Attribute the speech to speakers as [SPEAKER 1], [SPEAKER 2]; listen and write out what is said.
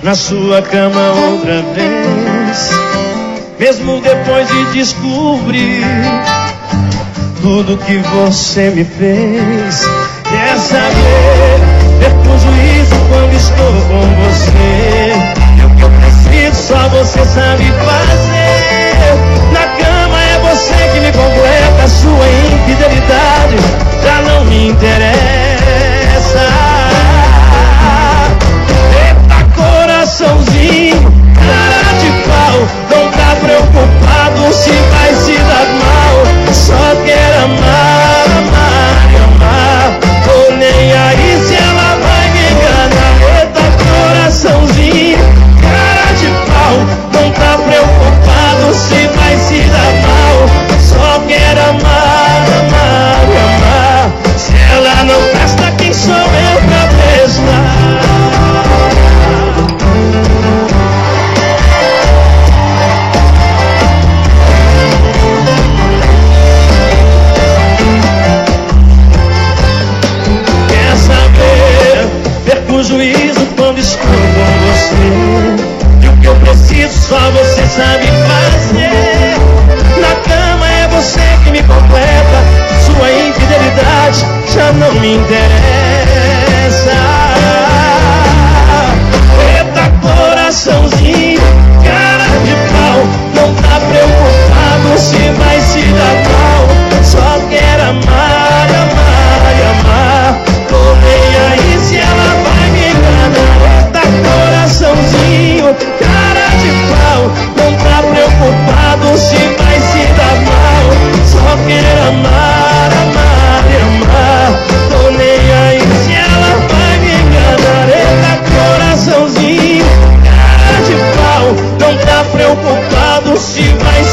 [SPEAKER 1] na sua cama outra vez, mesmo depois de descobrir tudo que você me fez. Quer saber, perco o juízo quando estou com você. É o que eu preciso, só você sabe fazer. Na cama é você que me completa, sua infidelidade já não me interessa. Eita coraçãozinho, cara de pau, não tá preocupado se vai se dar mal. Só quer amar, amar e amar. Tô nem aí se ela vai me enganar. Eita coraçãozinho, cara de pau, não tá preocupado se vai se dar mal. Só quer amar, amar e amar. Se ela não presta, quem sou eu pra prestar? Quer saber? Perco o juízo quando estou com você. E o que eu preciso só você sabe fazer. Na cama é você que me completa, sua infidelidade já não me interessa. Eita coraçãozinho, cara de pau, não tá preocupado se vai se dar mal. Só quer amar, amar e amar. Tô nem aí se ela vai me enganar. Eita coraçãozinho, cara de pau, não tá preocupado se vai se dar mal. Só quer amar, amar e amar. Tô nem aí se ela vai me enganar. Eita coraçãozinho, cara de pau, não tá preocupado se vai